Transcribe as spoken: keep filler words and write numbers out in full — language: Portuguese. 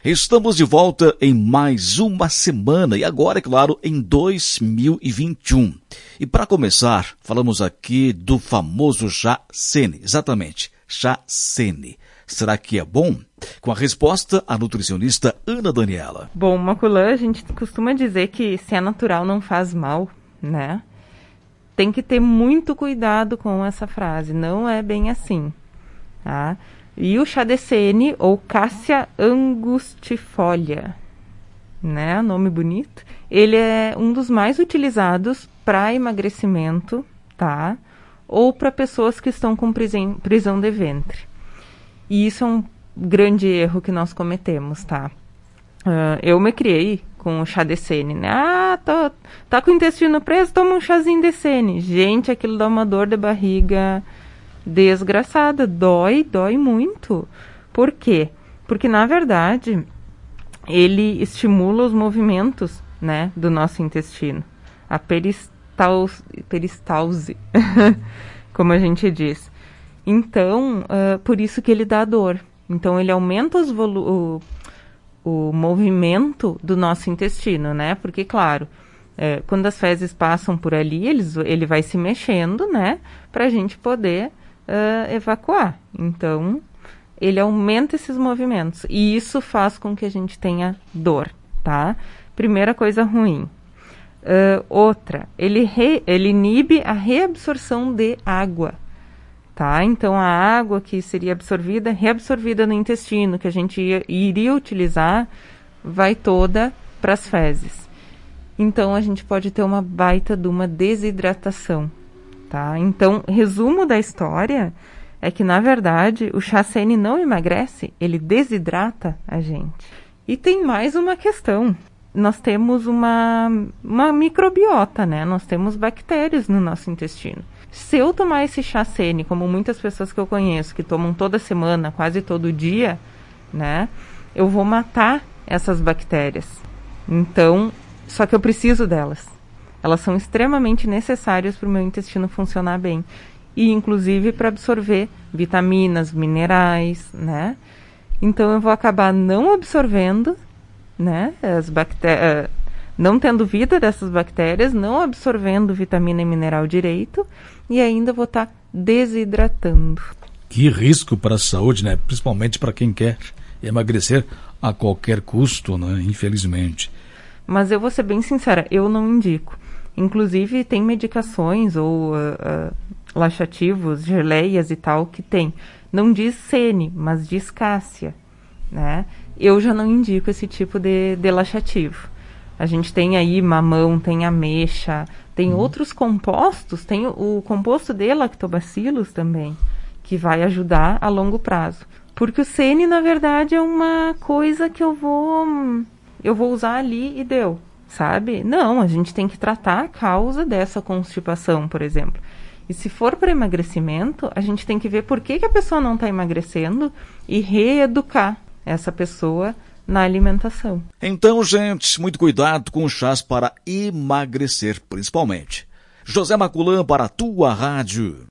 Estamos de volta em mais uma semana e agora, é claro, em dois mil e vinte e um. E para começar, falamos aqui do famoso chá Sene. Exatamente, chá Sene. Será que é bom? Com a resposta, a nutricionista Ana Daniela. Bom, Maculã, a gente costuma dizer que se é natural não faz mal, né? Tem que ter muito cuidado com essa frase, não é bem assim, tá? E o chá de Sene, ou Cassia angustifolia, né? Nome bonito. Ele é um dos mais utilizados para emagrecimento, tá? Ou para pessoas que estão com prisão, prisão de ventre. E isso é um grande erro que nós cometemos, tá? Uh, eu me criei com o chá de Sene, né? Ah, tô, tá com o intestino preso, toma um chazinho de Sene. Gente, aquilo dá uma dor de barriga desgraçada, dói, dói muito. Por quê? Porque, na verdade, ele estimula os movimentos, né, do nosso intestino. A peristalse, peristalse como a gente diz. Então, uh, por isso que ele dá dor. Então, ele aumenta os volu- o, o movimento do nosso intestino, né? Porque, claro, é, quando as fezes passam por ali, eles, ele vai se mexendo, né? Para a gente poder uh, evacuar. Então, ele aumenta esses movimentos. E isso faz com que a gente tenha dor, tá? Primeira coisa ruim. Uh, outra, ele, re, ele inibe a reabsorção de água. Tá? Então, a água que seria absorvida, reabsorvida no intestino, que a gente ia, iria utilizar, vai toda para as fezes. Então, a gente pode ter uma baita de uma desidratação. Tá? Então, resumo da história é que, na verdade, o chá Sene não emagrece, ele desidrata a gente. E tem mais uma questão. Nós temos uma, uma microbiota, né? Nós temos bactérias no nosso intestino. Se eu tomar esse chá Sene, como muitas pessoas que eu conheço, que tomam toda semana, quase todo dia, né? Eu vou matar essas bactérias. Então, só que eu preciso delas. Elas são extremamente necessárias para o meu intestino funcionar bem. E, inclusive, para absorver vitaminas, minerais, né? Então, eu vou acabar não absorvendo, né? As bactérias... não tendo vida dessas bactérias, não absorvendo vitamina e mineral direito e ainda vou estar desidratando. Que risco para a saúde, né? Principalmente para quem quer emagrecer a qualquer custo, né? Infelizmente. Mas eu vou ser bem sincera, eu não indico. Inclusive tem medicações ou uh, uh, laxativos, geleias e tal que tem. Não diz Sene, mas diz Cassia, né? Eu já não indico esse tipo de, de laxativo. A gente tem aí mamão, tem ameixa, tem hum. outros compostos, tem o, o composto de lactobacilos também, que vai ajudar a longo prazo. Porque o Sene, na verdade, é uma coisa que eu vou, eu vou usar ali e deu, sabe? Não, a gente tem que tratar a causa dessa constipação, por exemplo. E se for para emagrecimento, a gente tem que ver por que, que a pessoa não está emagrecendo e reeducar essa pessoa na alimentação. Então, gente, muito cuidado com chás para emagrecer, principalmente. José Maculã para a tua rádio.